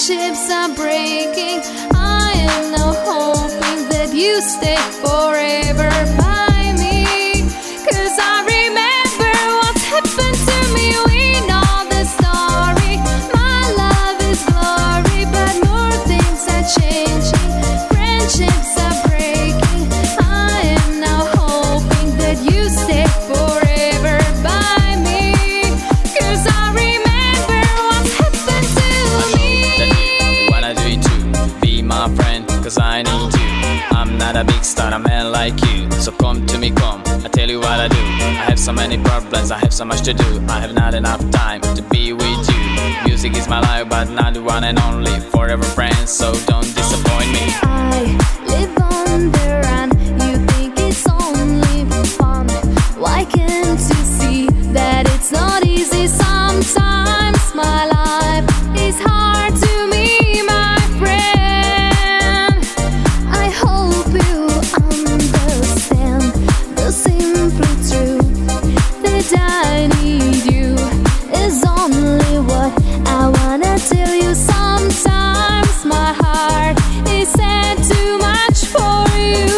friendships are breaking. I am now hoping that you stay forever by me. 'Cause I remember what happened to me. We know the story. My love is glory, but more things are changing. Friendships are breaking. I am now hoping that you stay forever by me. 'Cause I remember what happened to me. Wanna do it too, be my friend, 'cause I need you. I'm not a big star, a man like you. So come to me, come, I tell you what I do. I have so many problems, I have so much to do. I have not enough time to be with you. Music is my life, but not the one and only. Forever friends, so don't disappoint me. I live on the run. You think it's only fun. Why can't you see that it's not easy? Sometimes my life is hard to me, my friend. I hope you understand the simple truth that I need you is only what I wanna tell you. Sometimes my heart is sad too much for you.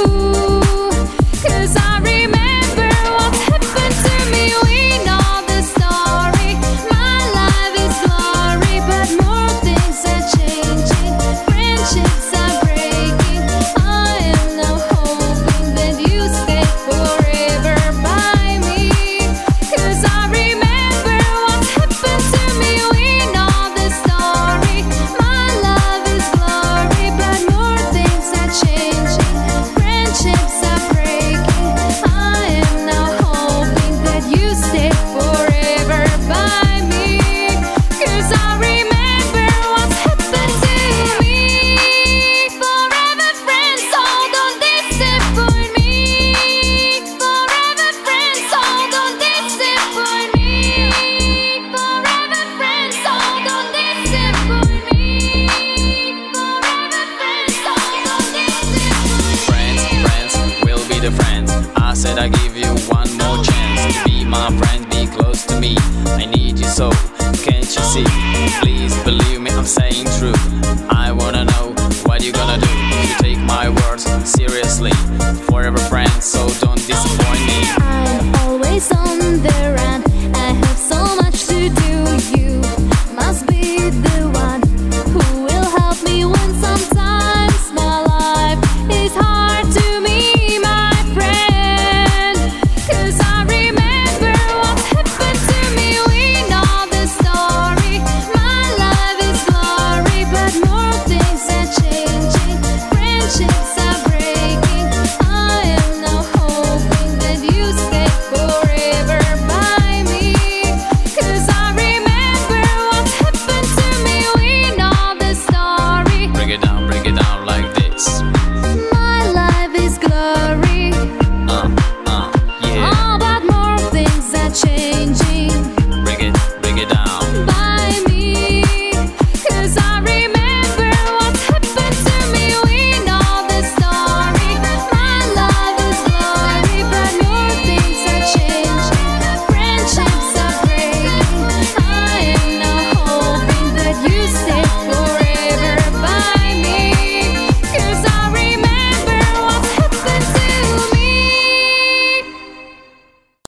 'Cause I remember what happened to me. We know the story. My life is glory, but more things are changing. Friendships are breaking. I am now hoping that you stay forever by me. 'Cause I remember what happened to me. We know the story. My love is glory, but more things are changing. Friendships are breaking. I am now hoping that you stay forever by me. 'Cause I remember what happened to me. Forever friends, so don't disappoint me. Forever friends, so don't disappoint me. Forever friends, so don't disappoint me. Forever friends, so don't disappoint me. Friends, friends, we'll be the friends. I said I give you one more